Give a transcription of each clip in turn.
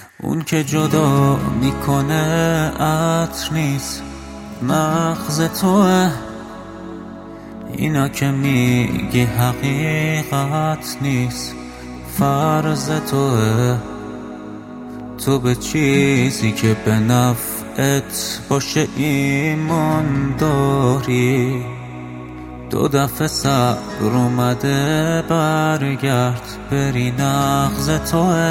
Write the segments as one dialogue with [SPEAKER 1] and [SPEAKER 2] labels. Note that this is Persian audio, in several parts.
[SPEAKER 1] اون که جدا میکنه عطر نیست مغز توه، اینا که میگی حقیقت نیست فرض توه. تو به چیزی که به نفعت باشه ایمان داری، 2 دفعه صبر اومده برگرد بری نغز توه.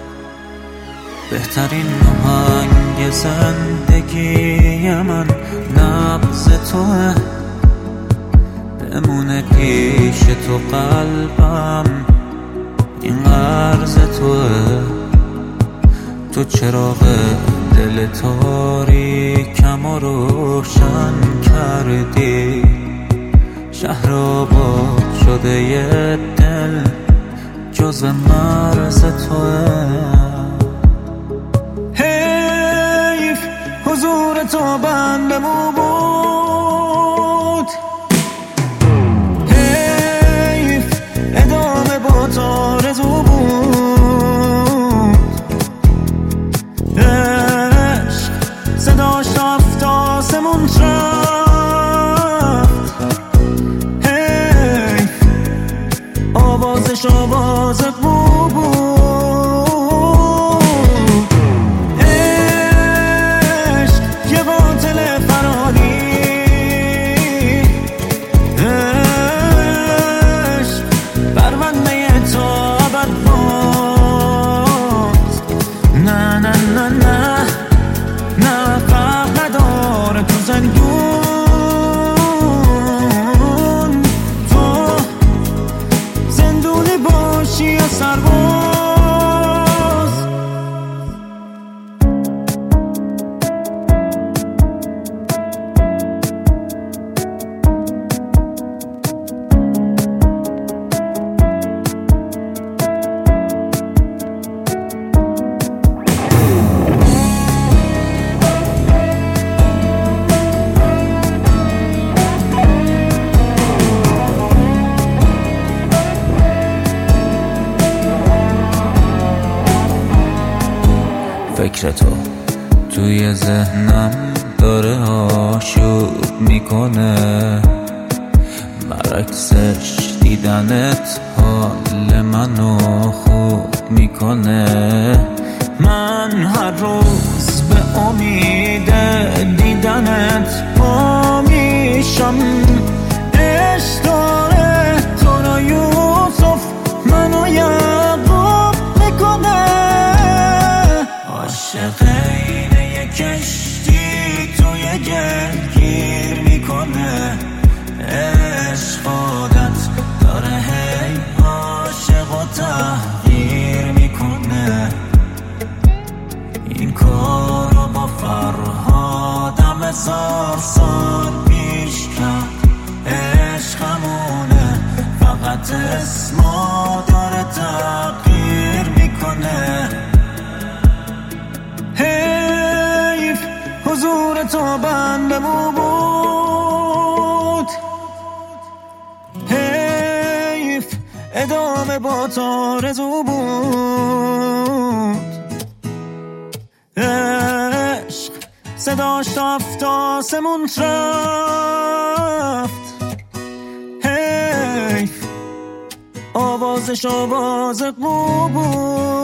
[SPEAKER 1] بهترین آهنگ زندگی من نبض توه، بمونه پیش تو قلبم این قرض توه. تو چراغ دل تاریکم و روشن کردی، شهر آباد شده یه دل جزو مرز توه. حیف حضور تو بندمو بود، حیف ادامه با تو آرزو بود. عشق صداش رفت آسمون رفت، حیف آوازش آواز قو بود. عشق یه قاتل فراری، عشق پرونده تو ابد باز. نه نه نه نه نه فرق نداره تو زندون، تو زندونی باشی یا سرباز. فکر تو توی ذهنم داره آشوب میکنه، برعکسش دیدنت حال منو خوب میکنه. من هر روز به امید دیدنت پا میشم، عشق داره تو را یوسف منو یعقوب میکنه. عاشق اینه یه کشتی توی گلگیر میکنه، عشق عادت داره هی عاشق و تغییر میکنه. این کارو با فرهادم 1000 سال پیش کرد، عشقمونه فقط اسمو داره تغییر میکنه. حیف حضور تو بندمو بود، حیف ادامه با تو آرزو بود. عشق صداش رفت آسمون رفت، حیف آوازش آواز قو بود.